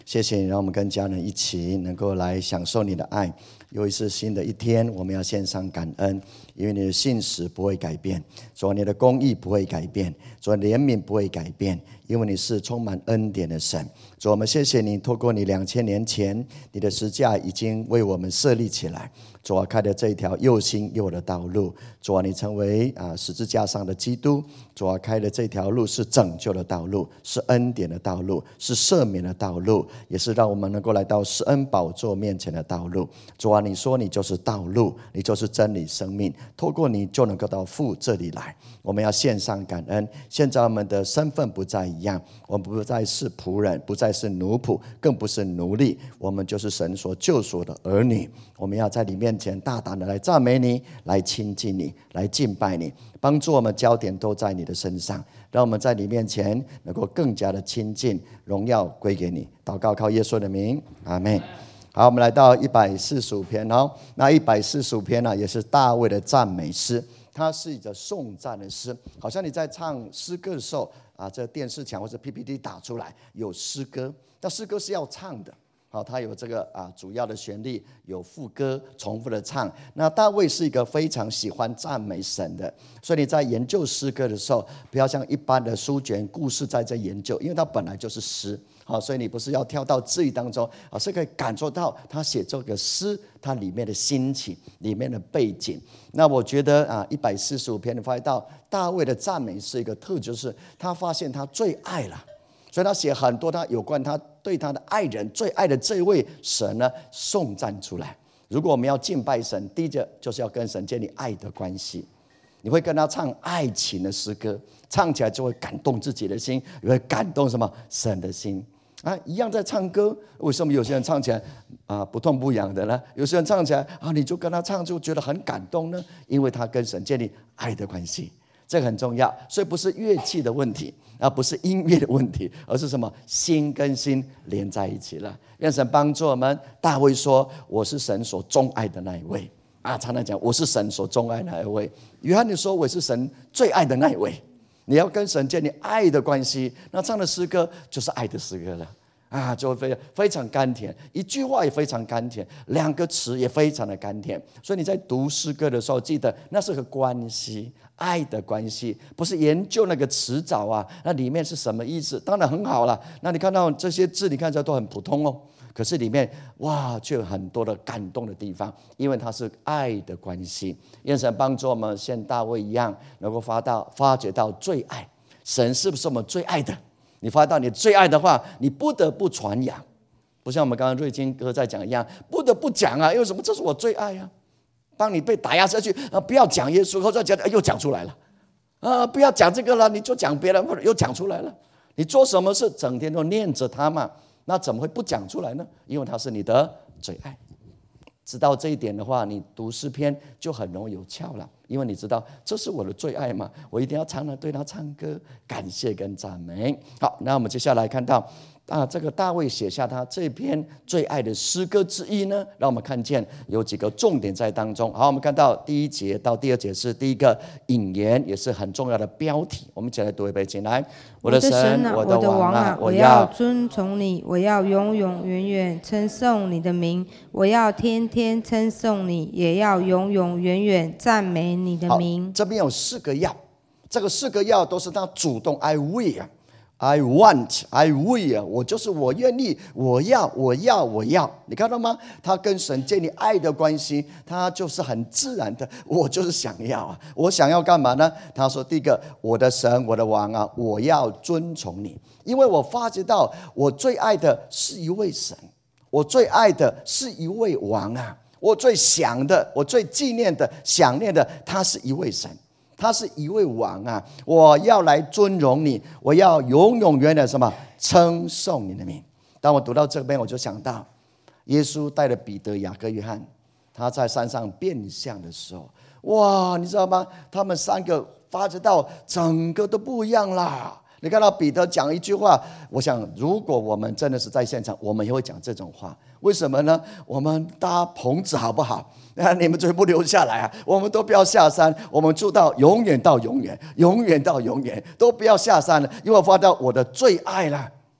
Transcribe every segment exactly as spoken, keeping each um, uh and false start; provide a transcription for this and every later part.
谢谢你让我们跟家人一起能够来享受你的爱。又一次新的一天，我们要献上感恩，因为你的信实不会改变，主啊，你的公义不会改变，主啊，怜悯不会改变，因为你是充满恩典的神。主啊，我们谢谢你，透过你两千年前你的十架已经为我们设立起来，主啊，开了这一条又新又的道路。主啊，你成为啊十字架上的基督，主啊，开了这条路是拯救的道路，是恩典的道路，是赦免的道路，也是让我们能够来到施恩宝座面前的道路。主啊，你说你就是道路，你就是真理生命，透过你就能够到父这里来。我们要献上感恩。现在我们的身份不再一样，我们不再是仆人，不再是奴仆，更不是奴隶，我们就是神所救赎的儿女。我们要在你面前大胆的来赞美你，来亲近你，来敬拜你，帮助我们焦点都在你的身上，让我们在你面前能够更加的亲近，荣耀归给你。祷告靠耶稣的名，阿们。好，我们来到一百四十五篇哦。那一百四十五篇呢，也是大卫的赞美诗，它是一个颂赞的诗，好像你在唱诗歌的时候啊，这电视墙或者 P P T 打出来有诗歌，但诗歌是要唱的。好，它有这个啊主要的旋律，有副歌，重复的唱。那大卫是一个非常喜欢赞美神的，所以你在研究诗歌的时候，不要像一般的书卷故事在这研究，因为它本来就是诗。好，所以你不是要跳到字语当中，而是可以感受到他写这个诗，它里面的心情，里面的背景。那我觉得啊，一百四十五篇你发现到大卫的赞美是一个特质，就是他发现他最爱了。所以他写很多他有关他对他的爱人最爱的这位神呢颂赞出来。如果我们要敬拜神，第一个就是要跟神建立爱的关系，你会跟他唱爱情的诗歌，唱起来就会感动自己的心，也会感动什么神的心啊。一样在唱歌，为什么有些人唱起来啊不痛不痒的呢？有些人唱起来啊你就跟他唱就觉得很感动呢？因为他跟神建立爱的关系，这个很重要。所以不是乐器的问题，而不是音乐的问题，而是什么？心跟心连在一起了。愿神帮助我们。大卫说：“我是神所钟爱的那一位。”啊，常常讲我是神所钟爱的那一位。约翰你说我是神最爱的那一位。你要跟神建立爱的关系，那唱的诗歌就是爱的诗歌了。啊，就会非常甘甜，一句话也非常甘甜，两个词也非常的甘甜。所以你在读诗歌的时候，记得那是个关系，爱的关系，不是研究那个词藻啊，那里面是什么意思？当然很好了。那你看到这些字，你看起来都很普通哦，可是里面哇，却有很多的感动的地方，因为它是爱的关系。愿神帮助我们，像大卫一样，能够发到发觉到最爱神是不是我们最爱的？你发到你最爱的话，你不得不传扬，不像我们刚刚瑞金哥在讲一样，不得不讲啊，因为什么？这是我最爱啊！当你被打压下去啊，不要讲耶稣，或者讲又讲出来了啊，不要讲这个了，你就讲别人，或者又讲出来了。你做什么事，整天都念着他嘛，那怎么会不讲出来呢？因为他是你的最爱。知道这一点的话，你读诗篇就很容易有窍了，因为你知道这是我的最爱嘛，我一定要常常对他唱歌，感谢跟赞美。好，那我们接下来看到啊，这个大卫写下他这篇最爱的诗歌之一呢，让我们看见有几个重点在当中。好，我们看到第一节到第二节是第一个引言，也是很重要的标题。我们一起来读一遍，请来。 我的神啊，我的王啊，我要尊崇你，我要永永远远称颂你的名，我要天天称颂你，也要永永远远赞美你的名。 这边有四个要，这个四个要都是他主动 I will 啊。I want, I will， 我就是我愿意，我要，我要，我要。你看到吗？他跟神建立爱的关系，他就是很自然的，我就是想要啊。我想要干嘛呢？他说：第一个，我的神，我的王啊，我要尊崇你，因为我发觉到我最爱的是一位神，我最爱的是一位王啊，我最想的，我最纪念的、想念的，他是一位神。他是一位王啊！我要来尊荣你，我要永永远远的什么称颂你的名。当我读到这边，我就想到耶稣带着彼得、雅各、约翰，他在山上变相的时候，哇，你知道吗？他们三个发觉到整个都不一样啦。你看到彼得讲一句话，我想如果我们真的是在现场，我们也会讲这种话。为什么呢？我们搭棚子好不好？你们全部留下来啊！我们都不要下山，我们住到永远到永远，永远到永远，都不要下山了，因为我发到我的最爱了。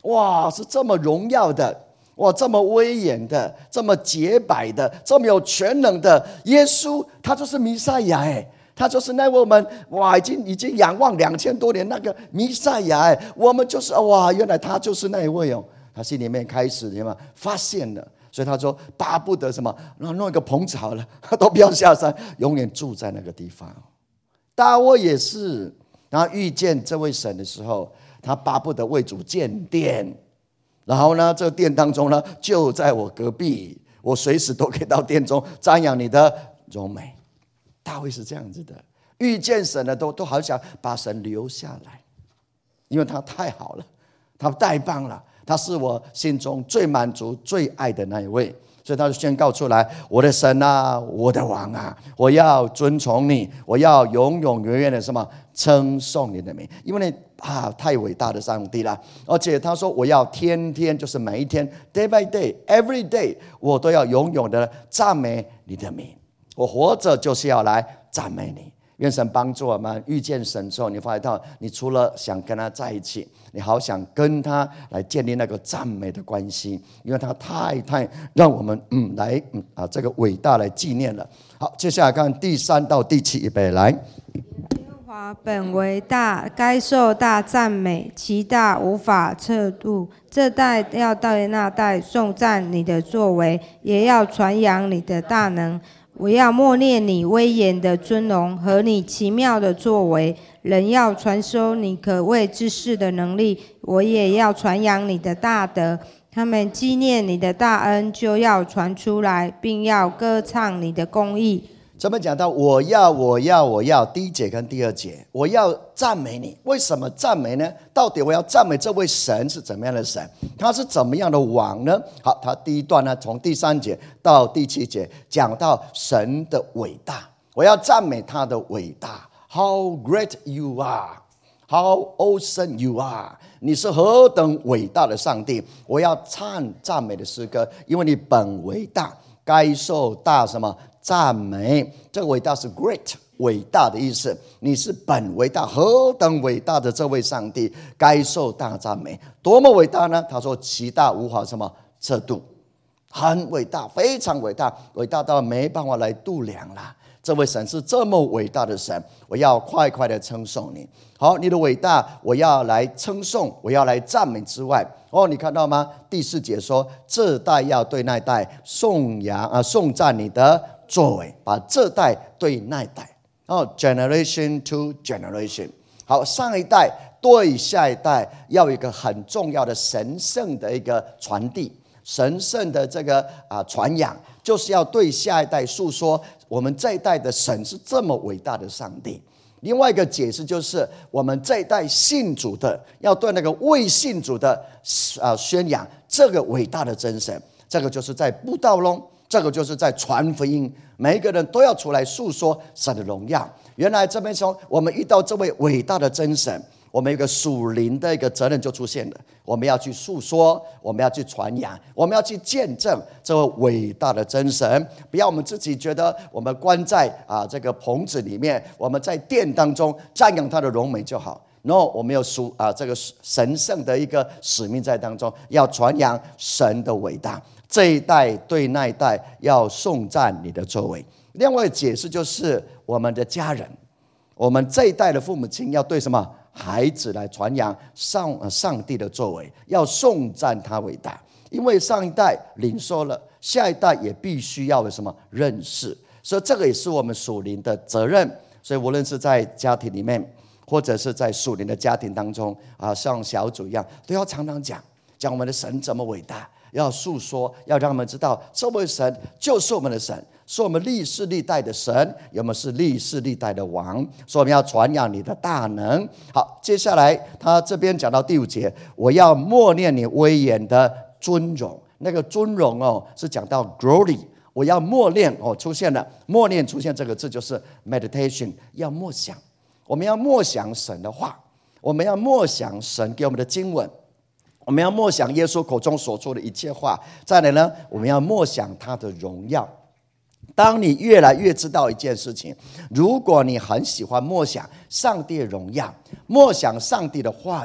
哇，是这么荣耀的，哇，这么威严的，这么洁白的，这么有全能的耶稣，他就是弥赛亚哎，他就是那位我们哇已经已经仰望两千多年那个弥赛亚哎，我们就是哇，原来他就是那一位哦。他心里面开始什么发现了，所以他说巴不得什么，然后弄一个棚子好了，都不要下山，永远住在那个地方。大卫也是，然后遇见这位神的时候，他巴不得为主建殿，然后呢，这个殿当中呢就在我隔壁，我随时都可以到殿中瞻仰你的荣美。大卫是这样子的，遇见神的都都好想把神留下来，因为他太好了，他太棒了，他是我心中最满足最爱的那一位。所以他就宣告出来，我的神啊，我的王啊，我要尊崇你，我要永永远远的什么称颂你的名，因为你啊太伟大的上帝了。而且他说我要天天，就是每一天 day by day every day， 我都要永远的赞美你的名，我活着就是要来赞美你。愿神帮助我们遇见神之后，你发现到你除了想跟他在一起，你好想跟他来建立那个赞美的关系，因为他太太让我们嗯来嗯啊这个伟大来纪念了。好，接下来看第三到第七，预备来。 耶和华本为大，该受大赞美，其大无法测度。这代要对那代颂赞你的作为，也要传扬你的大能。我要默念你威严的尊荣和你奇妙的作为，人要传说你可畏之事的能力，我也要传扬你的大德。他们纪念你的大恩，就要传出来，并要歌唱你的公义。 这边讲到我要我要我要，第一节跟第二节，我要赞美你。为什么赞美呢？到底我要赞美这位神是怎么样的神？他是怎么样的王呢？好，他第一段呢，从第三节到第七节讲到神的伟大，我要赞美他的伟大。How great you are, how awesome you are！ 你是何等伟大的上帝！我要唱赞美的诗歌，因为你本为大，该受大什么？赞美。这个伟大是 great， 伟大的意思。你是本伟大，何等伟大的这位上帝，该受大赞美。多么伟大呢？他说其大无法什么测度，很伟大，非常伟大，伟大到没办法来度量了。这位神是这么伟大的神，我要快快的称颂你。好，你的伟大我要来称颂，我要来赞美之外，哦，你看到吗？第四节说这代要对那代颂扬啊颂赞你的作为，把这代对那代，哦 generation to generation。 好，上一代对下一代要有一个很重要的神圣的一个传递，神圣的这个啊传扬，就是要对下一代诉说我们这一代的神是这么伟大的上帝。另外一个解释就是我们这一代信主的要对那个未信主的啊宣扬这个伟大的真神。这个就是在布道中，这个就是在传福音，每一个人都要出来诉说神的荣耀。原来这边说我们遇到这位伟大的真神，我们有一个属灵的一个责任就出现了，我们要去诉说，我们要去传扬，我们要去见证这位伟大的真神。不要我们自己觉得我们关在啊这个棚子里面，我们在殿当中瞻仰他的荣美就好。No， 我们有属啊这个神圣的一个使命在当中，要传扬神的伟大。这一代对那一代要颂赞你的作为。另外解释就是我们的家人，我们这一代的父母亲要对什么孩子来传扬上上帝的作为，要颂赞他伟大。因为上一代领受了，下一代也必须要有什么认识，所以这个也是我们属灵的责任。所以无论是在家庭里面，或者是在属灵的家庭当中啊，像小组一样，都要常常讲讲我们的神怎么伟大，要诉说，要让他们知道这位神就是我们的神，是我们历世历代的神，我们是历世历代的王，所以我们要传扬你的大能。好，接下来他这边讲到第五节，我要默念你威严的尊荣。那个尊荣哦，是讲到 glory， 我要默念哦，出现了默念，出现这个字就是 meditation， 要默想。我们要默想神的话，我们要默想神给我们的经文，我们要默想耶稣口中所说的一切话。再来呢，我们要默想他的荣耀。当你越来越知道一件事情，如果你很喜欢默想上帝的荣耀，默想上帝的话语，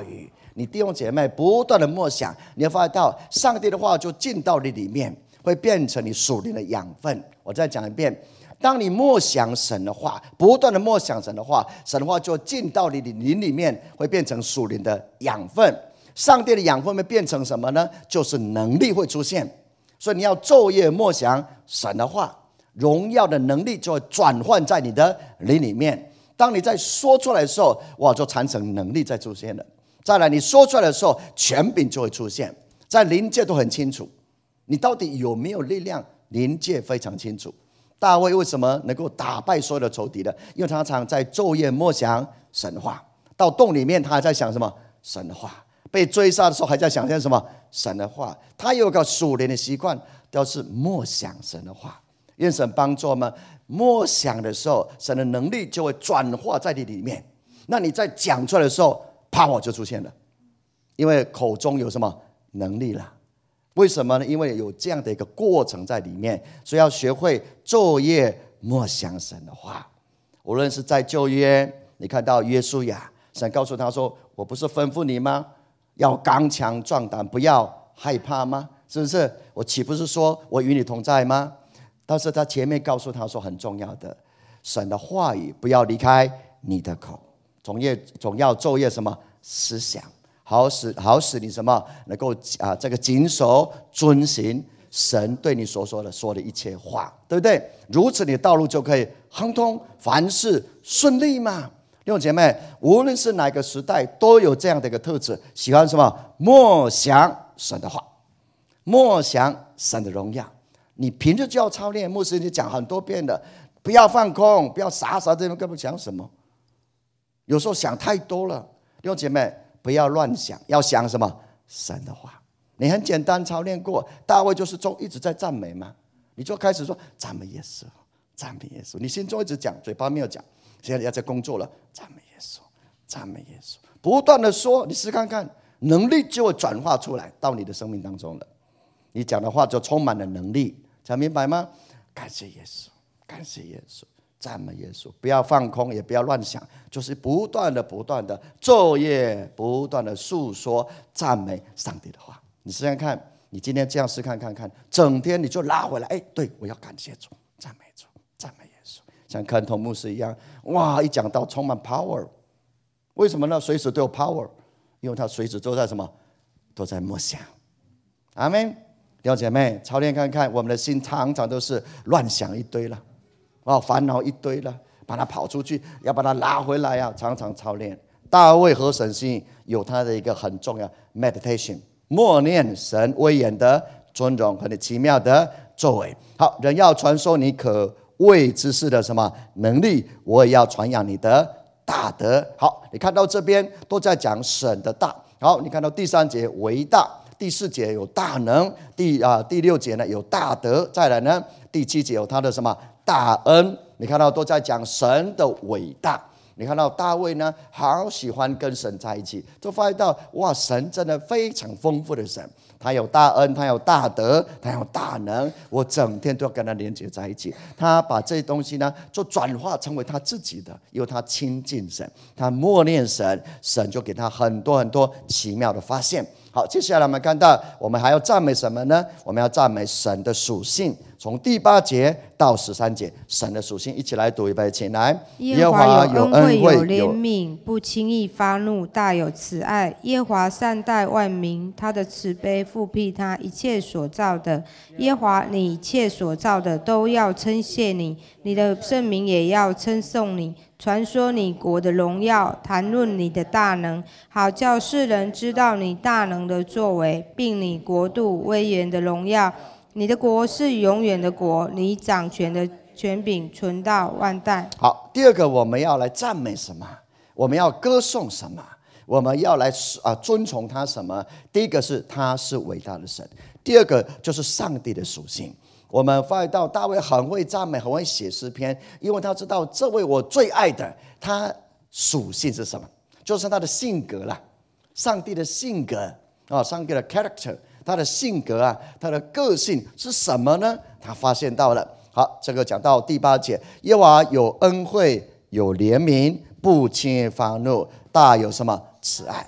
你弟兄姐妹不断的默想，你会发现到上帝的话就进到你里面，会变成你属灵的养分。我再讲一遍，当你默想神的话，不断的默想神的话，神的话就进到你的灵里面，会变成属灵的养分。上帝的养分会变成什么呢？就是能力会出现。所以你要昼夜默想神的话，荣耀的能力就会转换在你的灵里面。当你在说出来的时候，哇，就产生能力在出现了。再来，你说出来的时候，权柄就会出现，在灵界都很清楚，你到底有没有力量，灵界非常清楚。大卫为什么能够打败所有的仇敌呢？因为他常在昼夜默想神的话，到洞里面他还在想什么？神的话。被追杀的时候还在想象什么？神的话。他有一个属灵的习惯，都是默想神的话。愿神帮助我们，默想的时候，神的能力就会转化在你里面。那你在讲出来的时候，power就出现了，因为口中有什么能力了？为什么呢？因为有这样的一个过程在里面，所以要学会昼夜默想神的话。无论是在旧约，你看到约书亚，神告诉他说：“我不是吩咐你吗？要刚强壮胆，不要害怕吗？是不是？我岂不是说我与你同在吗？”但是他前面告诉他说很重要的，神的话语不要离开你的口，总夜总要昼夜什么思想，好使好使你什么能够啊这个谨守遵行神对你所说的说的一切话，对不对？如此你的道路就可以亨通，凡事顺利嘛。弟兄姐妹，无论是哪个时代，都有这样的一个特质，喜欢什么？默想神的话，默想神的荣耀。你平时就要操练，牧师你讲很多遍的，不要放空，不要傻傻在那根本讲什么。有时候想太多了，弟兄姐妹不要乱想，要想什么？神的话。你很简单操练过，大卫就是中一直在赞美嘛，你就开始说赞美耶稣，赞美耶稣。你心中一直讲，嘴巴没有讲，现在要在工作了，赞美耶稣，赞美耶稣，不断的说，你试看看，能力就会转化出来到你的生命当中了。你讲的话就充满了能力，讲明白吗？感谢耶稣，感谢耶稣，赞美耶稣，不要放空，也不要乱想，就是不断的、不断的昼夜不断的诉说赞美上帝的话。你试看看，你今天这样试看看看，整天你就拉回来，哎，对，我要感谢主，赞美主，赞美耶稣，像肯同牧师一样，哇，一讲到充满 power， 为什么呢？随时都有 power， 因为他随时都在什么？都在默想。阿们。弟兄姐妹，操练看看，我们的心常常都是乱想一堆了，啊，烦恼一堆了，把它跑出去，要把它拉回来啊，常常操练。大卫和神心有他的一个很重要 meditation， 默念神威严的尊荣和你奇妙的作为。好，人要传说你可畏之事的什么能力，我也要传扬你的大德。好，你看到这边都在讲神的大。好，你看到第三节为大。第四节有大能，第啊第六节呢有大德，再来呢第七节有他的什么大恩。你看到都在讲神的伟大。你看到大卫呢，好喜欢跟神在一起，就发现到哇，神真的非常丰富的神，他有大恩，他有大德，他有大能，我整天都要跟他连接在一起。他把这些东西呢，就转化成为他自己的，因为他亲近神，他默念神，神就给他很多很多奇妙的发现。好，接下来我们看到，我们还要赞美什么呢？我们要赞美神的属性。从第八节到十三节，神的属性一起来读一遍，请来。 耶和华有恩惠，有怜悯，不轻易发怒，大有慈爱。耶和华善待万民，他的慈悲复辟他一切所造的。耶和华，你一切所造的都要称谢你，你的圣名也要称颂你。传说你国的荣耀，谈论你的大能，好叫世人知道你大能的作为，并你国度威严的荣耀。你的国是永远的国，你掌权的权柄存到万代。 好，第二个我们要来赞美什么？我们要歌颂什么？我们要来啊尊崇他什么？第一个是他是伟大的神，第二个就是上帝的属性。我们发现到大卫很会赞美，很会写诗篇，因为他知道这位我最爱的，他属性是什么？就是他的性格啦，上帝的性格啊，上帝的 character， 他的性格啊，他的个性是什么呢？他发现到了。好，这个讲到第八节，耶和华有恩惠，有怜悯，不轻易发怒，大有什么慈爱。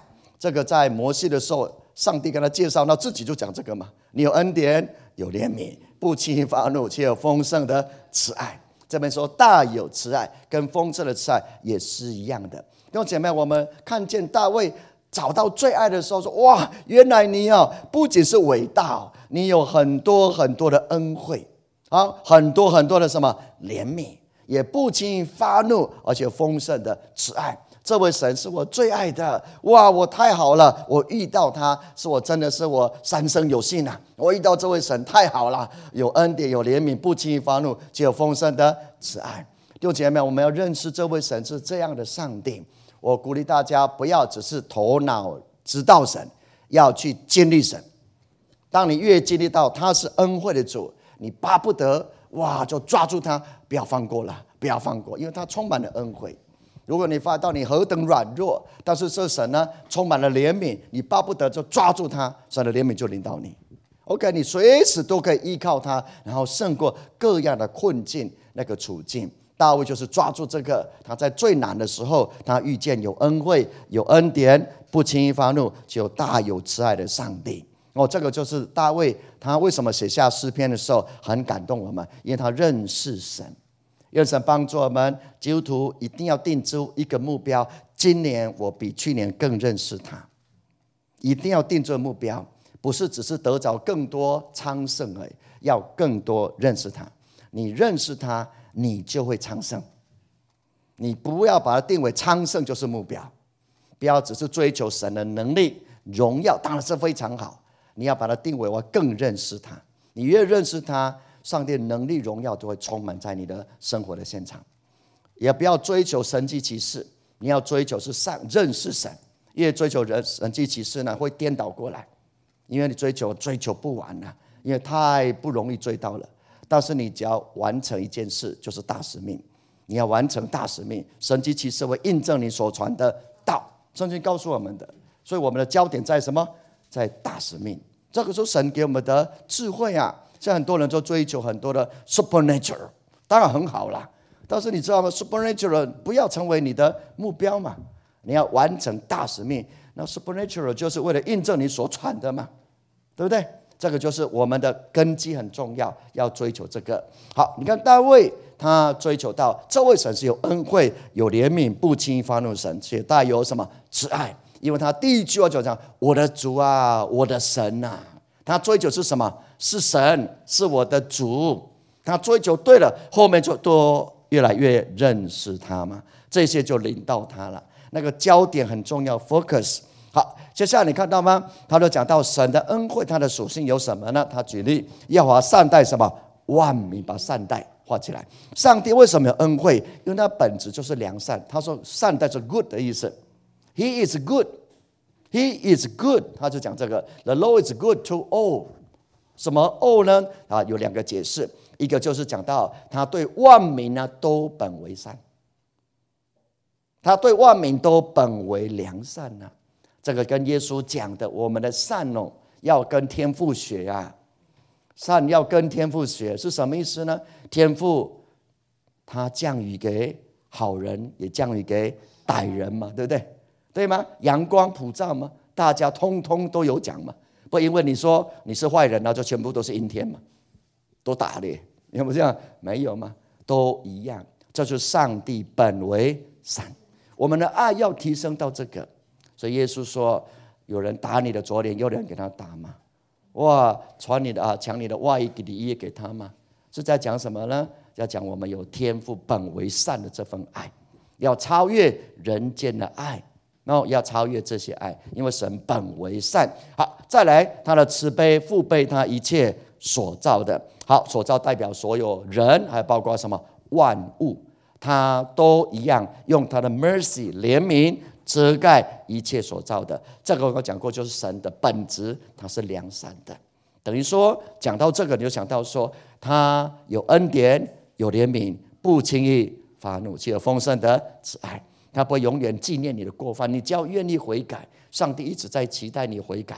这个在摩西的时候，上帝跟他介绍，那自己就讲这个嘛，你有恩典，有怜悯，不轻易发怒，且有丰盛的慈爱。这边说大有慈爱，跟丰盛的慈爱也是一样的。弟兄姐妹，我们看见大卫找到最爱的时候说，哇，原来你啊不仅是伟大，你有很多很多的恩惠啊，很多很多的什么怜悯，也不轻易发怒，而且丰盛的慈爱。这位神是我最爱的，哇，我太好了，我遇到他是我真的是我三生有幸啊！我遇到这位神太好了，有恩典，有怜悯，不轻易发怒，且有丰盛的慈爱。弟兄姐妹，我们要认识这位神是这样的上帝。我鼓励大家不要只是头脑知道神，要去经历神。当你越经历到他是恩惠的主，你巴不得哇就抓住他，不要放过了，不要放过，因为他充满了恩惠。如果你发现到你何等软弱，但是这神呢充满了怜悯，你巴不得就抓住他，神的怜悯就临到你。 OK， 你随时都可以依靠他，然后胜过各样的困境那个处境。大卫就是抓住这个，他在最难的时候，他遇见有恩惠、有恩典，不轻易发怒，只有大有慈爱的上帝。哦，这个就是大卫他为什么写下诗篇的时候很感动我们，因为他认识神。愿神帮助我们基督徒一定要定出一个目标，今年我比去年更认识他，一定要定这个目标，不是只是得着更多昌盛而已，要更多认识他。你认识他，你就会昌盛。你不要把它定为昌盛就是目标，不要只是追求神的能力荣耀，当然是非常好，你要把它定为我更认识他。你越认识他，上帝的能力荣耀就会充满在你的生活的现场。也不要追求神迹奇事，你要追求是上认识神。越追求人神迹奇事呢，会颠倒过来，因为你追求追求不完了，因为太不容易追到了。但是你只要完成一件事，就是大使命。你要完成大使命，神迹奇事会印证你所传的道，圣经告诉我们的。所以我们的焦点在什么？在大使命。这个是神给我们的智慧啊！现在很多人都追求很多的 supernatural， 当然很好啦。但是你知道吗 ？supernatural 不要成为你的目标嘛，你要完成大使命。那 supernatural 就是为了印证你所传的嘛，对不对？这个就是我们的根基很重要，要追求这个。好，你看大卫他追求到这位神是有恩惠、有怜悯、不轻易发怒的神，且带有什么慈爱？因为他第一句话就讲：“我的主啊，我的神啊。”他追求是什么？是神，是我的主。他追求对了，后面就都越来越认识他嘛，这些就领到他了。那个焦点很重要 ，focus。好，接下来你看到吗？他就讲到神的恩惠，他的属性有什么呢？他举例，耶和华善待什么？万民，把善待画起来。上帝为什么有恩惠？因为他本质就是良善。他说善待是 good 的意思 ，He is good。He is good， 他就讲这个 The Lord is good to all。 什么 all 呢？啊，有两个解释，一个就是讲到他对万民呢都本为善，他对万民都本为良善呢、啊。这个跟耶稣讲的我们的善哦，要跟天父学啊，善要跟天父学是什么意思呢？天父他降雨给好人，也降雨给歹人嘛，对不对？对吗？阳光普照嘛，大家通通都有奖嘛。不因为你说你是坏人，那就全部都是阴天嘛，都打猎，有没有这样？没有嘛，都一样。这就是上帝本为善，我们的爱要提升到这个。所以耶稣说：“有人打你的左脸，有人给他打嘛。哇，传你的啊，抢你的外衣，给你也给他嘛。”是在讲什么呢？要讲我们有天父本为善的这份爱，要超越人间的爱。然后要超越这些爱，因为神本为善。好，再来他的慈悲父辈他一切所造的。好，所造代表所有人，还包括什么万物，他都一样用他的 mercy 怜悯遮盖一切所造的。这个我讲过，就是神的本质，他是良善的。等于说讲到这个，你就想到说他有恩典，有怜悯，不轻易发怒，且有丰盛的慈爱。他不会永远纪念你的过犯，你只要愿意悔改，上帝一直在期待你悔改，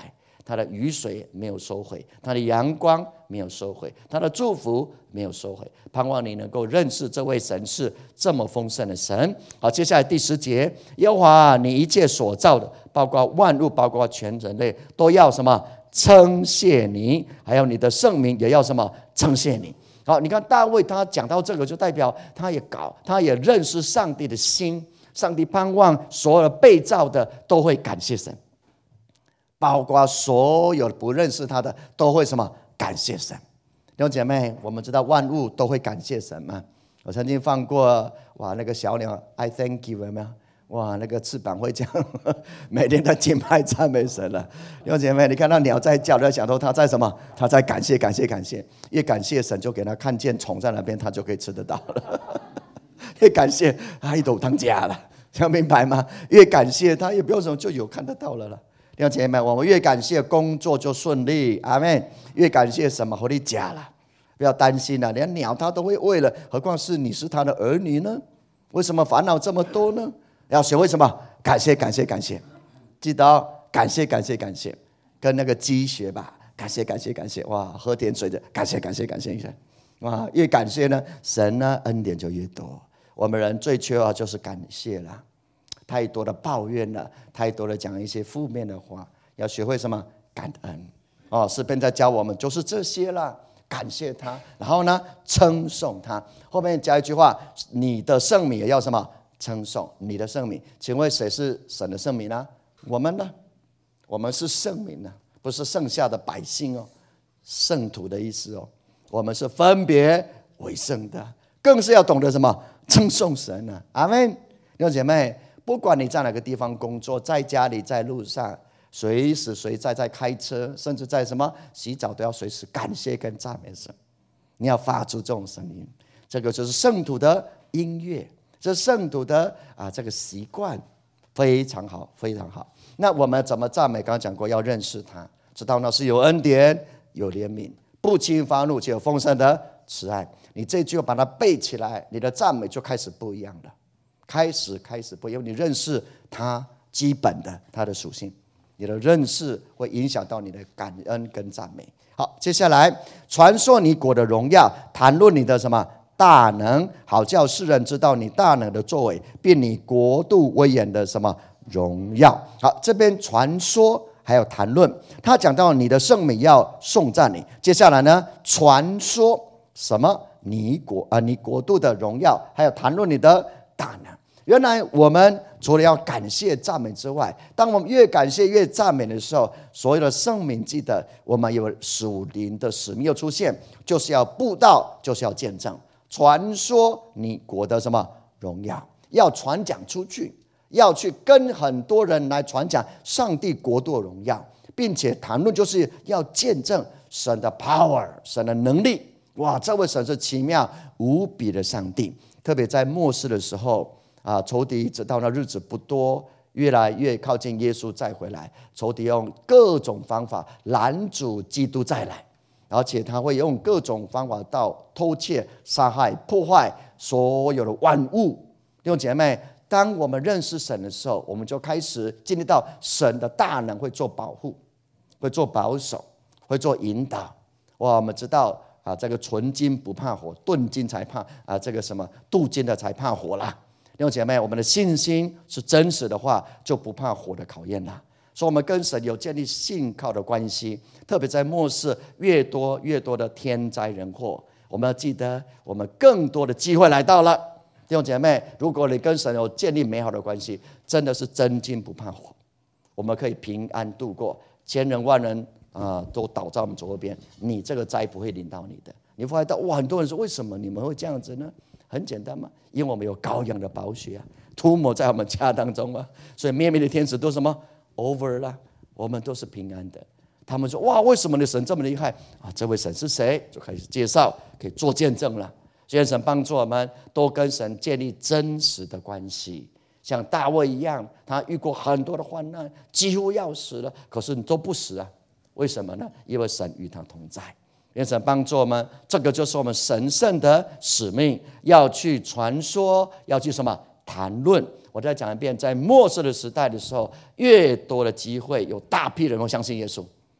他的雨水没有收回，他的阳光没有收回，他的祝福没有收回。盼望你能够认识这位神是这么丰盛的神。好，接下来第十节，耶和华你一切所造的，包括万物，包括全人类，都要什么？称谢你。还有你的圣名也要什么？称谢你。好，你看大卫他讲到这个，就代表他也搞，他也认识上帝的心。上帝盼望所有被造的都会感谢神，包括所有不认识他的都会什么？感谢神。弟兄姐妹，我们知道万物都会感谢神吗？我曾经放过哇那个小鸟 I thank you 有没有？哇那个翅膀会这样每天在敬拜赞美神了。弟兄姐妹，你看到鸟在叫，你要想说它在什么？它在感谢感谢感谢。越感谢神，就给它看见虫在那边，它就可以吃得到了。越感谢它一斗汤家了，想明白吗？越感谢它也不用什么就有看得到了了。弟兄姐妹，我们越感谢工作就顺利，阿们。越感谢什么？和你假了，不要担心了，连鸟它都会喂了，何况是你是它的儿女呢？为什么烦恼这么多呢？要学会什么？感谢感谢感谢，记得哦，感谢感谢感谢，跟那个鸡学吧，感谢感谢感谢，哇，喝点水的，感谢感谢感谢一下，哇，越感谢呢，神呢恩典就越多。我们人最缺乏就是感谢了，太多的抱怨了，太多的讲一些负面的话，要学会什么？感恩哦，诗篇在教我们就是这些啦，感谢他，然后呢称颂他。后面加一句话，你的圣名也要什么？称颂你的圣名。请问谁是神的圣名呢？我们呢？我们是圣名呢，不是剩下的百姓哦，圣徒的意思哦。我们是分别为圣的，更是要懂得什么？称颂神啊！阿们。弟兄姐妹，不管你在哪个地方工作，在家里，在路上，随时随在在开车，甚至在什么洗澡，都要随时感谢跟赞美神。你要发出这种声音，这个就是圣徒的音乐。这圣徒的啊，这个习惯非常好，非常好。那我们怎么赞美？刚刚讲过，要认识他，知道那是有恩典、有怜悯，不轻发怒，且有丰盛的慈爱。你这句把它背起来，你的赞美就开始不一样了。开始，开始不一样，因为你认识他基本的他的属性，你的认识会影响到你的感恩跟赞美。好，接下来传说你国的荣耀，谈论你的什么？大能，好叫世人知道你大能的作为，并你国度威严的什么荣耀。好，这边传说还有谈论，他讲到你的圣名要颂赞你。接下来呢，传说什么？你国啊、呃，你国度的荣耀，还有谈论你的大能。原来我们除了要感谢赞美之外，当我们越感谢越赞美的时候，所有的圣名记得我们有属灵的使命又出现，就是要布道，就是要见证。传说你国的什么荣耀，要传讲出去，要去跟很多人来传讲上帝国度的荣耀，并且谈论就是要见证神的 power， 神的能力。哇，这位神是奇妙无比的上帝。特别在末世的时候啊，仇敌直到那日子不多，越来越靠近耶稣再回来，仇敌用各种方法拦阻基督再来。而且他会用各种方法到偷窃、杀害、破坏所有的万物。弟兄姐妹，当我们认识神的时候，我们就开始经历到神的大能会做保护，会做保守，会做引导。哇，我们知道啊，这个纯金不怕火，钝金才怕啊，这个什么镀金的才怕火啦。弟兄姐妹，我们的信心是真实的话，就不怕火的考验啦。所以我们跟神有建立信靠的关系，特别在末世越多越多的天灾人祸，我们要记得我们更多的机会来到了。弟兄姐妹，如果你跟神有建立美好的关系，真的是真金不怕火，我们可以平安度过，千人万人啊、呃、都倒在我们左右边，你这个灾不会临到你的。你发现到哇，很多人说为什么你们会这样子呢？很简单嘛，因为我们有羔羊的宝血啊，涂抹在我们家当中啊，所以灭灭的天使都什么 over 了，我们都是平安的。他们说哇，为什么你的神这么厉害啊？这位神是谁？就开始介绍，可以做见证了。所以神帮助我们多跟神建立真实的关系，像大卫一样，他遇过很多的患难，几乎要死了，可是你都不死啊？为什么呢？因为神与他同在。愿神帮助我们，这个就是我们神圣的使命，要去传说，要去什么谈论。我再讲一遍，在末世的时代的时候，越多的机会，有大批人会相信耶稣。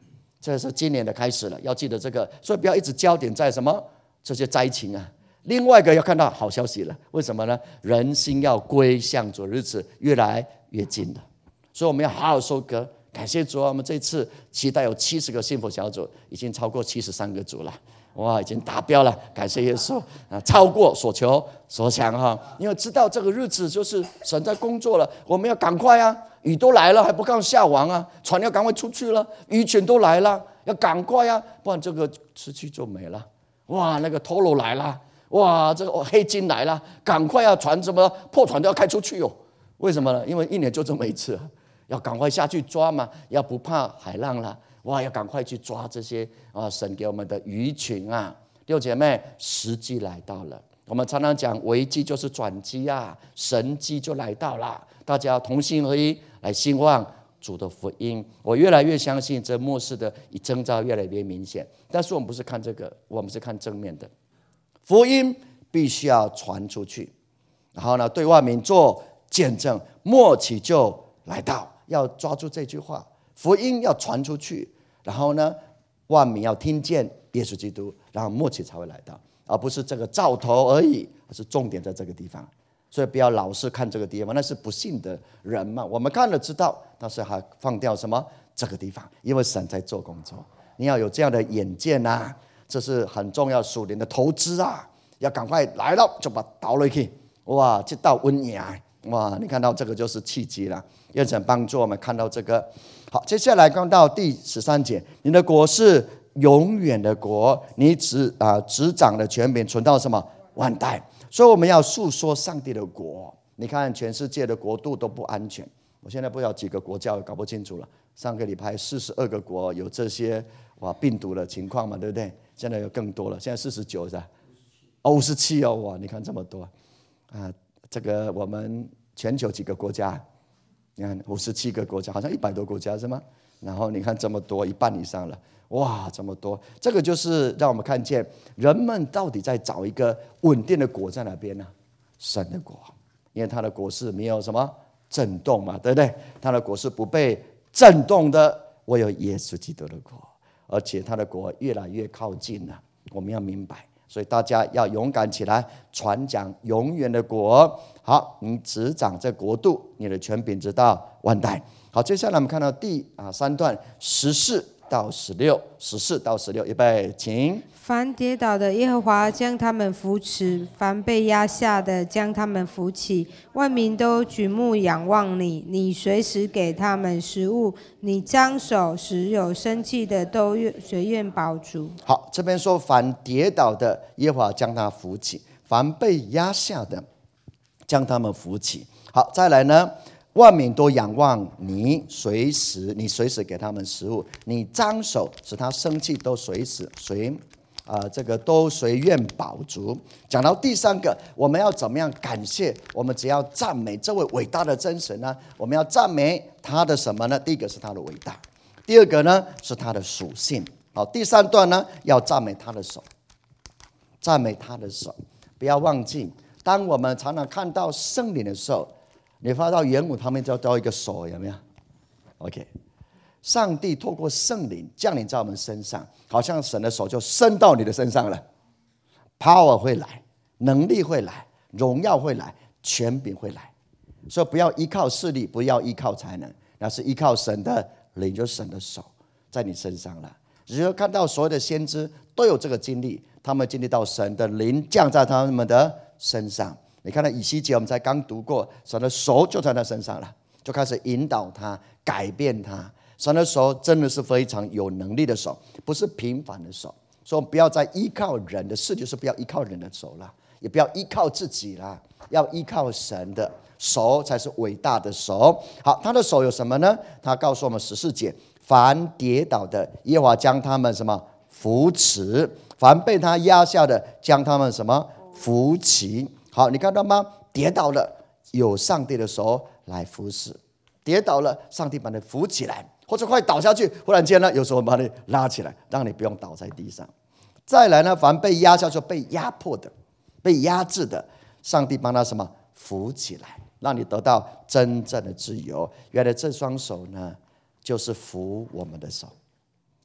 这是今年的开始了，要记得这个，所以不要一直焦点在什么这些灾情啊。另外一个要看到好消息了，为什么呢？人心要归向主，日子越来越近了，所以我们要好好收割。感谢主啊，我们这次期待有七十个幸福小组，已经超过七十三个组了，哇，已经达标了，感谢耶稣啊，超过所求所想哈。因为知道这个日子就是神在工作了，我们要赶快啊，雨都来了还不赶快下网啊，船要赶快出去了，鱼群都来了，要赶快啊，不然这个失去就没了。哇，那个陀螺来了，哇，这个黑金来了，赶快啊，船什么破船都要开出去哦。为什么呢？因为一年就这么一次，要赶快下去抓嘛，要不怕海浪了。哇，要赶快去抓这些啊，神给我们的鱼群啊！弟兄姐妹，时机来到了。我们常常讲危机就是转机啊，神机就来到了。大家要同心合一来兴旺主的福音。我越来越相信这末世的征兆越来越明显。但是我们不是看这个，我们是看正面的。福音必须要传出去，然后呢，对万民做见证，末期就来到。要抓住这句话，福音要传出去。然后呢，万民要听见耶稣基督，然后末期才会来到，而不是这个兆头而已，而是重点在这个地方。所以不要老是看这个地方，那是不信的人嘛。我们看了知道，但是还放掉什么这个地方，因为神在做工作。你要有这样的眼见啊，这是很重要属灵的投资啊，要赶快来了就把它倒下去。哇，这道瘟疫，哇，你看到这个就是契机了。愿神帮助我们看到这个。好，接下来看到第十三节，你的国是永远的国，你执啊执掌的权柄存到什么万代。所以我们要诉说上帝的国。你看全世界的国度都不安全，我现在不知道几个国家，搞不清楚了。上个礼拜四十二个国有这些哇病毒的情况嘛，对不对？现在有更多了，现在四十九是吧？哦，五十七哦，哇，你看这么多啊！这个我们全球几个国家？你看五十七个国家，好像一百多国家是吗？然后你看这么多，一半以上了，哇，这么多！这个就是让我们看见人们到底在找一个稳定的国在哪边呢？神的国，因为他的国是没有什么震动嘛，对不对？他的国是不被震动的。我有耶稣基督的国，而且他的国越来越靠近了。我们要明白，所以大家要勇敢起来，传讲永远的国。好，你执掌这国度，你的权柄直到万代。好，接下来我们看到第啊三段十四到十六，十四到十六，预备，请。 凡跌倒的，耶和华将他们扶持；凡被压下的，将他们扶起。万民都举目仰望你，你随时给他们食物。你张手，使有生气的都随愿饱足。 好，这边说凡跌倒的，耶和华将他扶起；凡被压下的，将他们扶起。好，再来呢？万民都仰望你，随时你随时给他们食物，你张手使他生气，都随时随啊、呃，这个都随愿饱足。讲到第三个，我们要怎么样感谢？我们只要赞美这位伟大的真神呢？我们要赞美他的什么呢？第一个是他的伟大，第二个呢是他的属性。好，第三段呢要赞美他的手，赞美他的手。不要忘记，当我们常常看到圣灵的时候，你发到原文旁边就多一个手，有没有 ？OK， 上帝透过圣灵降临在我们身上，好像神的手就伸到你的身上了 ，power 会来，能力会来，荣耀会来，权柄会来。所以不要依靠势力，不要依靠才能，那是依靠神的灵，就是神的手在你身上了。只有看到所有的先知都有这个经历，他们经历到神的灵降在他们的身上。你看到以西结，我们才刚读过，神的手就在他身上了，就开始引导他，改变他。神的手真的是非常有能力的手，不是平凡的手。所以不要再依靠人的事，就是不要依靠人的手了，也不要依靠自己了，要依靠神的手才是伟大的手。好，他的手有什么呢？他告诉我们十四节：凡跌倒的，耶和华将他们什么扶持；凡被他压下的，将他们什么扶起。好，你看到吗？跌倒了，有上帝的手来扶持；跌倒了，上帝把你扶起来，或者快倒下去，忽然间呢，有时候把你拉起来，让你不用倒在地上。再来呢，凡被压下去、被压迫的、被压制的，上帝帮他什么扶起来，让你得到真正的自由。原来这双手呢，就是扶我们的手。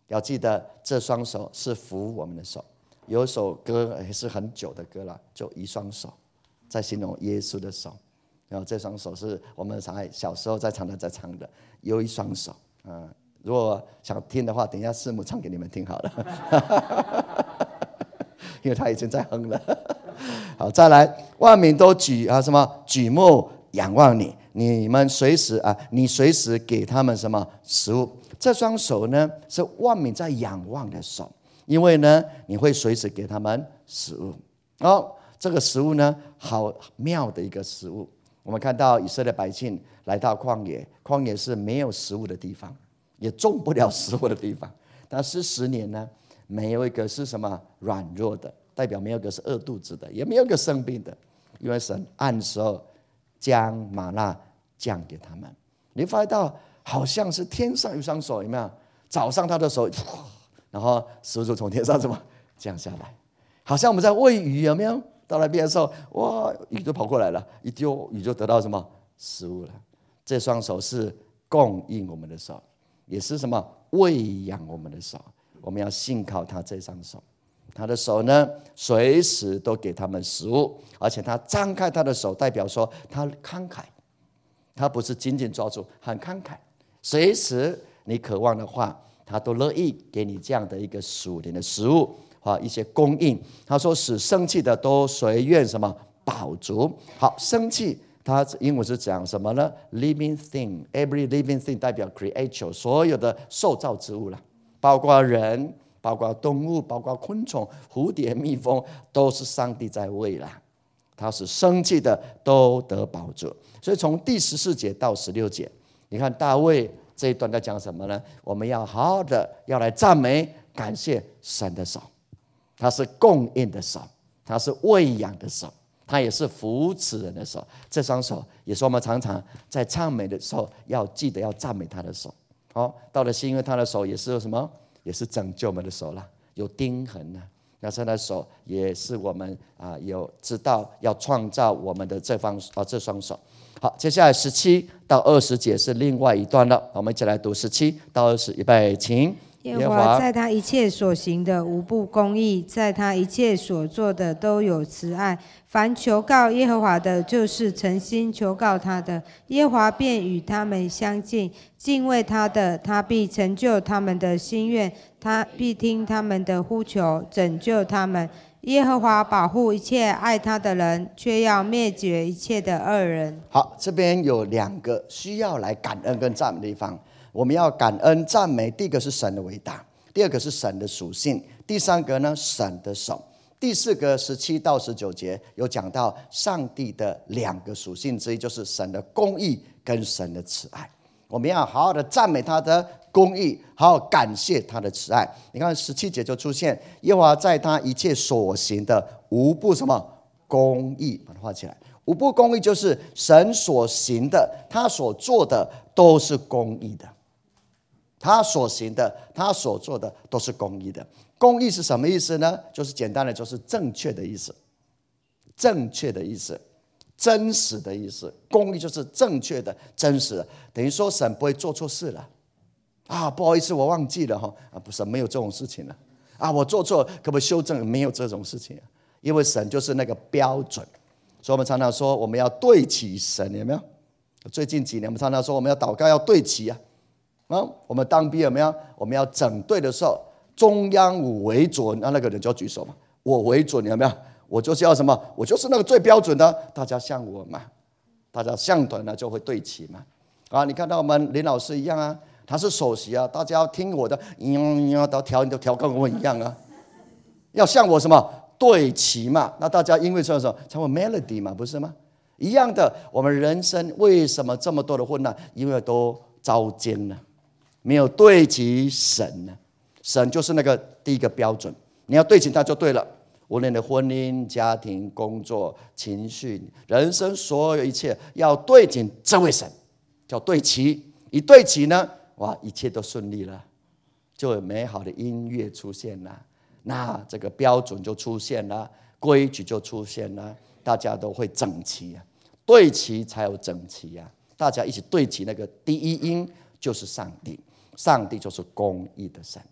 要记得这双手是扶我们的手。有一首歌也是很久的歌了，就一双手，在形容耶稣的手。然后这双手是我们常小时候在常常在唱的，有一双手。嗯，如果想听的话，等一下师母唱给你们听好了，因为他已经在哼了。好，再来，万民都举啊什么举目仰望你，你们随时啊，你随时给他们什么食物。这双手呢，是万民在仰望的手，因为呢，你会随时给他们食物。哦，这个食物呢，好妙的一个食物。我们看到以色列百姓来到旷野，旷野是没有食物的地方，也种不了食物的地方。但是十年呢，没有一个是什么软弱的，代表没有一个是饿肚子的，也没有一个生病的，因为神按时候将玛纳降给他们。你发现到好像是天上有一双手，有没有？早上他的手，然后食物就从天上怎么降下来，好像我们在喂鱼，有没有？到那边的时候，哇，鱼就跑过来了，一丢鱼就得到什么食物了。这双手是供应我们的手，也是什么喂养我们的手。我们要信靠他这双手，他的手呢，随时都给他们食物，而且他张开他的手，代表说他慷慨，他不是紧紧抓住，很慷慨，随时你渴望的话，他都乐意给你这样的一个属灵的食物。啊，一些供应，他说使生气的都随愿什么饱足。好，生气，它英文是讲什么呢 ？Living thing， every living thing 代表 creature， 所有的受造之物了，包括人，包括动物，包括昆虫、蝴蝶、蜜蜂，都是上帝在喂啦。他使生气的都得饱足。所以从第十四节到十六节，你看大卫这一段在讲什么呢？我们要好好的要来赞美、感谢神的手。他是供应的手，他是喂养的手，他也是扶持人的手。这双手也是我们常常在赞美的时候要记得要赞美他的手。哦，到了新约，他的手也是有什么？也是拯救我们的手啦，有钉痕啊。那他的手也是我们啊有知道要创造我们的这方啊这双手。好，接下来十七到二十节是另外一段了，我们一起来读十七到二十，预备，请。 耶和华在他一切所行的无不公义，在他一切所做的都有慈爱。凡求告耶和华的，就是诚心求告他的，耶和华便与他们相近。敬畏他的，他必成就他们的心愿，他必听他们的呼求，拯救他们。耶和华保护一切爱他的人，却要灭绝一切的恶人。 好，这边有两个需要来感恩跟赞美的地方。我们要感恩赞美，第一个是神的伟大，第二个是神的属性，第三个呢神的手，第四个十七到十九节有讲到上帝的两个属性之一，就是神的公义跟神的慈爱。我们要好好的赞美他的公义，好好感谢他的慈爱。你看十七节就出现耶和华在他一切所行的无不什么公义，把它画起来。无不公义就是神所行的，他所做的都是公义的。他所行的，他所做的都是公义的。公义是什么意思呢？就是简单的，就是正确的意思，正确的意思，真实的意思。公义就是正确的、真实的，等于说神不会做错事了啊！不好意思，我忘记了哈啊！不是，没有这种事情了啊！我做错，可不可以修正？没有这种事情，因为神就是那个标准。所以我们常常说，我们要对齐神，有没有？最近几年，我们常常说，我们要祷告要对齐啊。啊，我们当兵有没有？我们要整队的时候，中央五为准，那那个人就要举手嘛。我为准，有没有？我就是要什么？我就是那个最标准的，大家像我嘛，大家像团呢就会对齐嘛。啊，你看到我们林老师一样啊，他是首席啊，大家要听我的，嗯，都调都调跟我一样啊，要像我什么对齐嘛。那大家因为这种才会 melody 嘛，不是吗？一样的，我们人生为什么这么多的混乱？因为都遭奸了。没有对齐神呢，神就是那个第一个标准，你要对齐他就对了。无论你的婚姻、家庭、工作、情绪、人生所有一切，要对齐这位神，叫对齐。一对齐呢，哇，一切都顺利了，就有美好的音乐出现了，那这个标准就出现了，规矩就出现了，大家都会整齐啊，对齐才有整齐啊，大家一起对齐那个第一音就是上帝。上帝就是公义的神，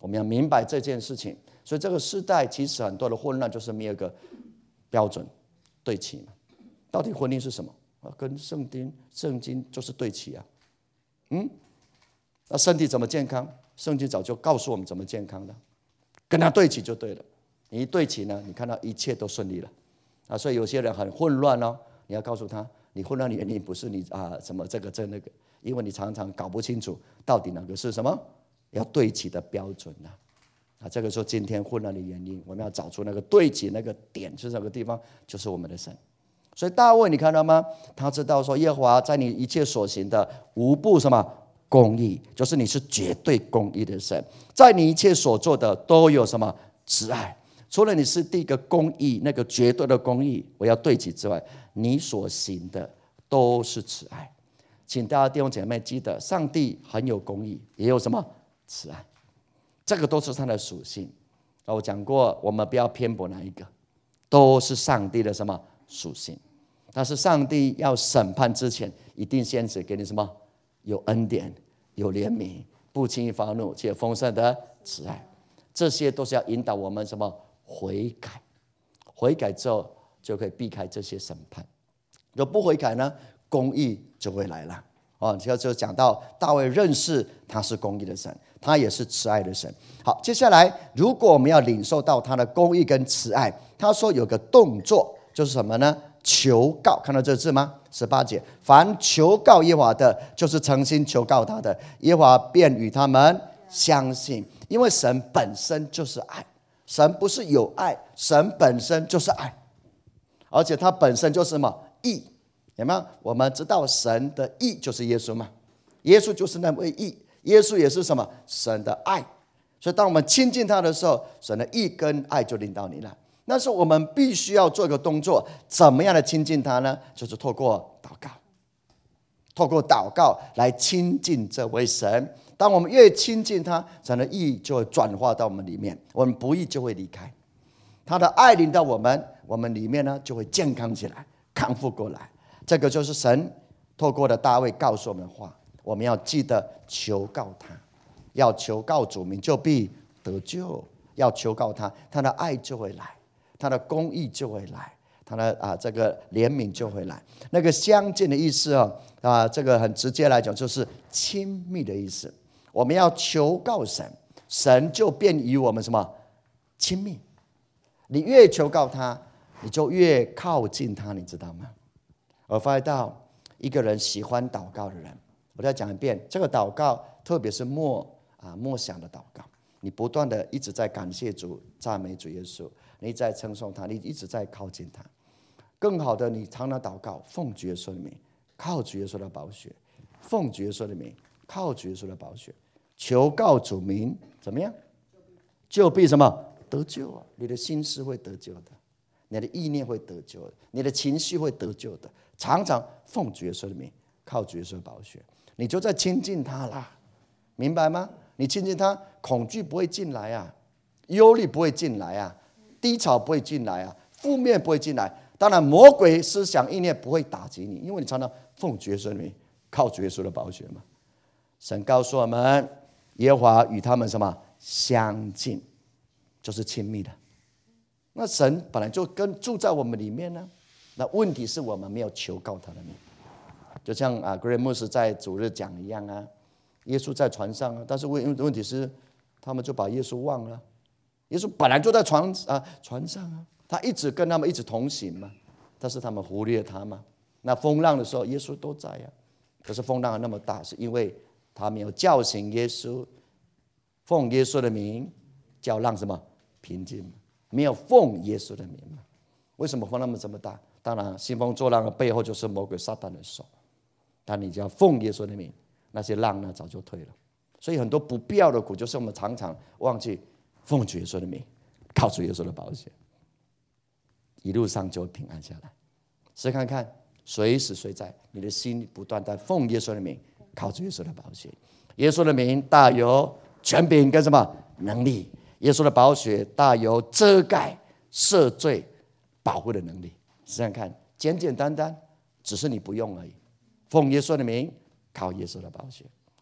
我们要明白这件事情。所以这个时代其实很多的混乱，就是没有一个标准对齐嘛。到底婚姻是什么？跟圣经圣经就是对齐啊。嗯，那身体怎么健康？圣经早就告诉我们怎么健康的，跟他对齐就对了。你一对齐呢，你看到一切都顺利了啊。所以有些人很混乱哦，你要告诉他，你混乱的原因不是你啊什么这个这那个，因为你常常搞不清楚到底哪个是什么要对齐的标准啊。啊，这个时候今天混乱的原因，我们要找出那个对齐那个点是什么地方，就是我们的神。所以大卫你看到吗？他知道说耶和华在你一切所行的无不什么公义，就是你是绝对公义的神，在你一切所做的都有什么慈爱。除了你是第一个公义，那个绝对的公义我要对齐之外，你所行的都是慈爱。请大家弟兄姐妹记得，上帝很有公义，也有什么慈爱，这个都是他的属性。我讲过，我们不要偏颇哪一个，都是上帝的什么属性。但是上帝要审判之前，一定先是给你什么？有恩典，有怜悯，不轻易发怒，且丰盛的慈爱。这些都是要引导我们什么？悔改。悔改之后就可以避开这些审判。如果不悔改呢，公义就会来了。哦，这就讲到大卫认识他是公义的神，他也是慈爱的神。好，接下来如果我们要领受到他的公义跟慈爱，他说有个动作就是什么呢？求告。看到这字吗？十八节，凡求告耶和华的，就是诚心求告他的，耶和华便与他们相信。因为神本身就是爱，神不是有爱，神本身就是爱，而且他本身就是什么？义。有没有？我们知道神的义就是耶稣嘛，耶稣就是那位义，耶稣也是什么？神的爱。所以当我们亲近他的时候，神的义跟爱就临到你了。那是我们必须要做一个动作，怎么样的亲近他呢？就是透过祷告，透过祷告来亲近这位神。当我们越亲近他，神的义就会转化到我们里面，我们不义就会离开。他的爱临到我们，我们里面呢就会健康起来，康复过来。这个就是神透过的大卫告诉我们的话，我们要记得求告他，要求告主名就必得救，要求告他，他的爱就会来，他的公义就会来，他的啊这个怜悯就会来。那个相近的意思啊啊，这个很直接来讲就是亲密的意思。我们要求告神，神就便与我们什么亲密。你越求告他，你就越靠近他，你知道吗？我发现到一个人喜欢祷告的人，我再讲一遍，这个祷告特别是默啊默想的祷告，你不断的一直在感谢主、赞美主耶稣，你一直在称颂他，你一直在靠近他。更好的，你常常祷告，奉主耶稣的名，靠主耶稣的宝血，奉主耶稣的名，靠主耶稣的宝血，求告主名，怎么样？就必什么得救啊！你的心思会得救的，你的意念会得救的，你的情绪会得救的。常常奉主耶稣的名，靠主耶稣的宝血，你就在亲近他啦，明白吗？你亲近他，恐惧不会进来啊，忧虑不会进来啊，低潮不会进来啊，负面不会进来。当然，魔鬼思想意念不会打击你，因为你常常奉主耶稣的名，靠主耶稣的宝血嘛。神告诉我们，耶和华与他们什么相近，就是亲密的。那神本来就跟住在我们里面呢。那问题是我们没有求告他的名，就像啊，格雷牧师在主日讲一样啊，耶稣在船上啊，但是问问题是，他们就把耶稣忘了。耶稣本来就在船啊船上啊，他一直跟他们一直同行嘛，但是他们忽略他嘛。那风浪的时候，耶稣都在啊，可是风浪那么大，是因为他没有叫醒耶稣，奉耶稣的名叫浪什么平静嘛，没有奉耶稣的名嘛。为什么风浪这么大？当然，兴风作浪的背后就是魔鬼撒旦的手。但你只要奉耶稣的名，那些浪呢早就退了。所以很多不必要的苦，就是我们常常忘记奉主耶稣的名，靠主耶稣的宝血，一路上就会平安下来。试看看，随时随在，你的心不断在奉耶稣的名，靠主耶稣的宝血。耶稣的名大有权柄跟什么能力？耶稣的宝血大有遮盖、赦罪、保护的能力。试看看，简简单单，只是你不用而已。奉耶稣的名，靠耶稣的宝血。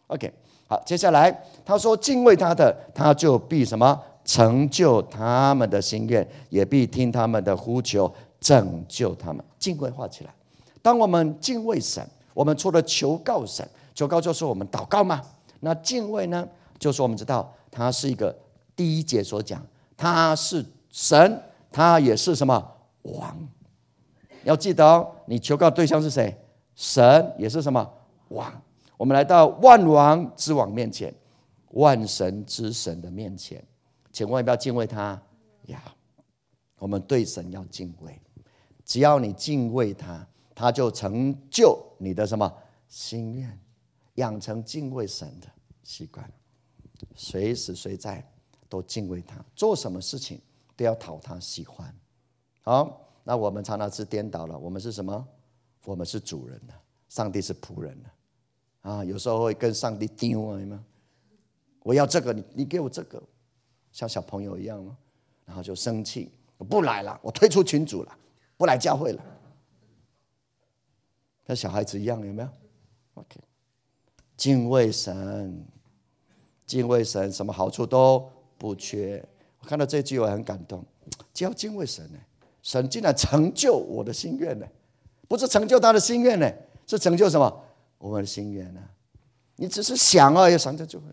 OK， 好，接下来他说敬畏他的，他就必什么？成就他们的心愿，也必听他们的呼求，拯救他们。敬畏画起来。当我们敬畏神，我们除了求告神，求告就是我们祷告嘛。那敬畏呢，就是我们知道他是一个第一节所讲，他是神，他也是什么王。要记得哦，你求告对象是谁？神也是什么王。我们来到万王之王面前，万神之神的面前，请问要不要敬畏他？要。我们对神要敬畏，只要你敬畏他，他就成就你的什么心愿，养成敬畏神的习惯，随时随在都敬畏他，做什么事情都要讨他喜欢。好，那我们常常是颠倒了，我们是什么？我们是主人的，上帝是仆人的。啊，有时候会跟上帝丢啊，有没有？我要这个，你你给我这个，像小朋友一样吗？然后就生气，我不来了，我退出群组了，不来教会了，跟小孩子一样，有没有 ？OK， 敬畏神，敬畏神，什么好处都不缺。我看到这句我很感动，只要敬畏神呢，神竟然成就我的心愿呢，不是成就他的心愿呢，是成就什么？我们的心愿呢？你只是想而已，想着就会。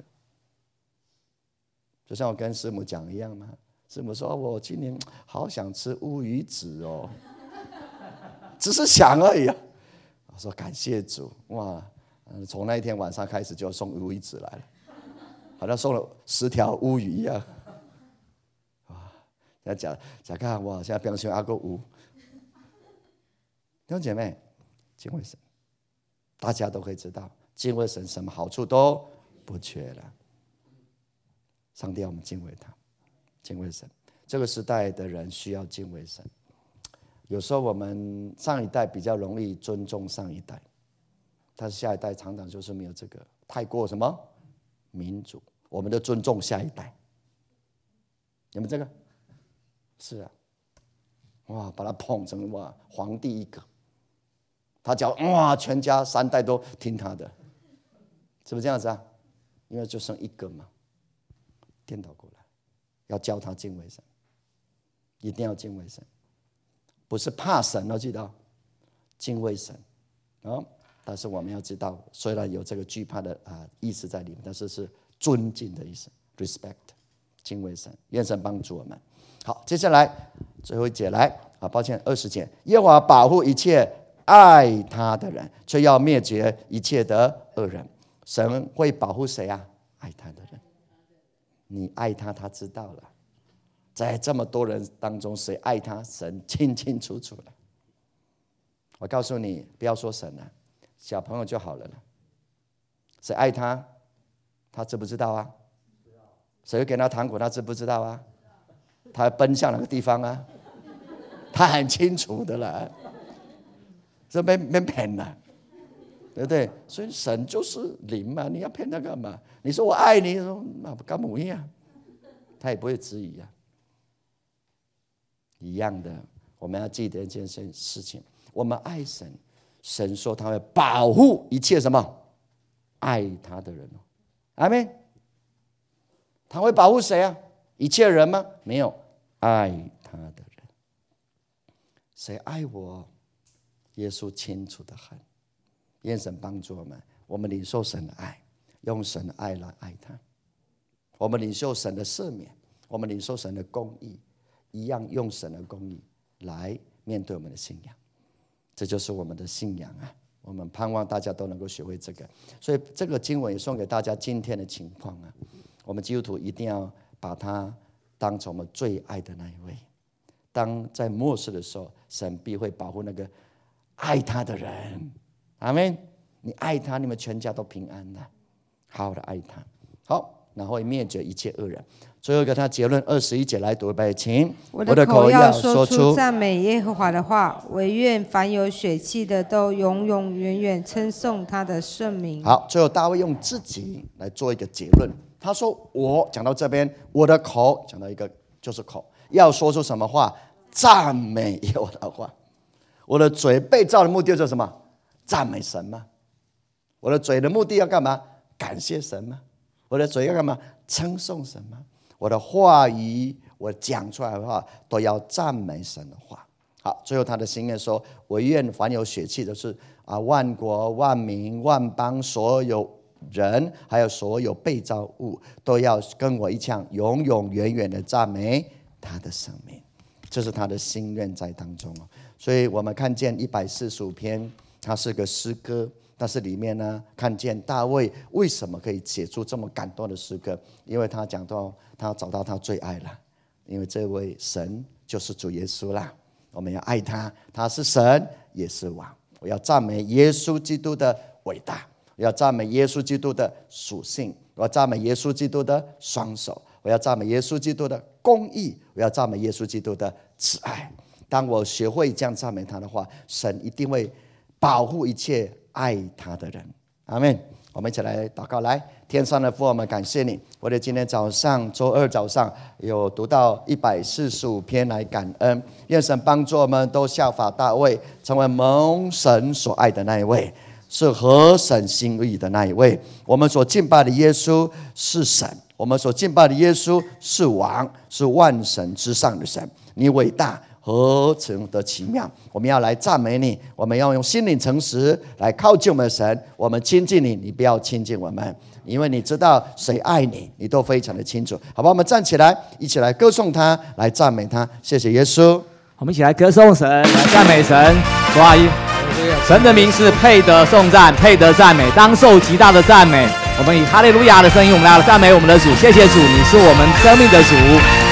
就像我跟师母讲一样嘛，师母说：“我今年好想吃乌鱼子哦。”只是想而已啊。我说感谢主，哇！从那一天晚上开始就送乌鱼子来了，好像送了十条乌鱼一样。哇！人家讲讲看，哇！现在变成阿个乌。弟兄姐妹，敬畏神。大家都会知道，敬畏神什么好处都不缺了。上帝要我们敬畏他，敬畏神。这个时代的人需要敬畏神。有时候我们上一代比较容易尊重上一代，但是下一代常常就是没有这个，太过什么民主，我们的尊重下一代。有没有这个？是啊，哇，把他捧成哇皇帝一个。他讲哇，全家三代都听他的，是不是这样子啊？因为就剩一个嘛，颠倒过来，要教他敬畏神，一定要敬畏神，不是怕神哦，记得敬畏神啊。但是我们要知道，虽然有这个惧怕的啊意思在里面，但是是尊敬的意思 ，respect， 敬畏神，愿神帮助我们。好，接下来最后一节来啊，抱歉，二十节，耶和华保护一切爱他的人，却要灭绝一切的恶人。神会保护谁啊？爱他的人。你爱他，他知道了。在这么多人当中，谁爱他？神清清楚楚了。我告诉你，不要说神了，小朋友就好了。谁爱他？他知不知道啊？谁会给他糖果？他知不知道啊？他奔向哪个地方啊？他很清楚的了。这没没骗了，对不对？所以神就是灵嘛，你要骗他干嘛？你说我爱你，说那干嘛一样，他也不会质疑啊。一样的，我们要记得一件事情：我们爱神，神说他会保护一切什么爱他的人哦。阿们。他会保护谁啊？一切人吗？没有，爱他的人。谁爱我？耶稣清楚的很，愿神帮助我们，我们领受神的爱，用神的爱来爱他。我们领受神的赦免，我们领受神的公义，一样用神的公义来面对我们的信仰。这就是我们的信仰啊！我们盼望大家都能够学会这个。所以这个经文也送给大家今天的情况啊，我们基督徒一定要把它当成我们最爱的那一位。当在末世的时候，神必会保护那个爱他的人。阿们。你爱他，你们全家都平安了，好好的爱他。好，然后灭绝一切恶人。最后一个他结论二十一节来读一遍，请。 我的口要说出赞美耶和华的话，惟愿凡有血气的都永永远远称颂他的圣名。 好，最后大卫用自己来做一个结论。他说：“我讲到这边，我的口讲到一个就是口，要说出什么话？赞美耶和华的话。我的嘴被造的目的就是什么？赞美神嘛。我的嘴的目的要干嘛？ 感谢神吗？我的嘴要干嘛？称颂神吗？我的话语，我讲出来的话都要赞美神的话。好，最后他的心愿说：我愿凡有血气的是啊，万国万民万邦所有人，还有所有被造物，都要跟我一样永永远远的赞美他的生命。这是他的心愿在当中。所以我们看见一百四十五篇，它是个诗歌，但是里面呢，看见大卫为什么可以写出这么感动的诗歌？因为他讲到他找到他最爱了，因为这位神就是主耶稣啦。我们要爱他，他是神也是王。我要赞美耶稣基督的伟大，我要赞美耶稣基督的属性，我要赞美耶稣基督的双手，我要赞美耶稣基督的公义，我要赞美耶稣基督的慈爱。当我学会这样赞美他的话，神一定会保护一切爱他的人。阿们。我们一起来祷告。来，天上的父，我们感谢你，我哋今天早上周二早上有读到一百四十五篇来感恩，愿神帮助我们都效法大卫，成为蒙神所爱的那一位，是合神心意的那一位。我们所敬拜的耶稣是神，我们所敬拜的耶稣是王，是万神之上的神。你伟大何等的奇妙！我们要来赞美你，我们要用心灵诚实来靠近我们的神。我们亲近你，你不要亲近我们，因为你知道谁爱你，你都非常的清楚。好吧，我们站起来，一起来歌颂他，来赞美他。谢谢耶稣。 我们一起来歌颂神，来赞美神。哇，神的名是配得颂赞，配得赞美，当受极大的赞美。我们以哈利路亚的声音，我们来赞美我们的主。谢谢主，你是我们生命的主。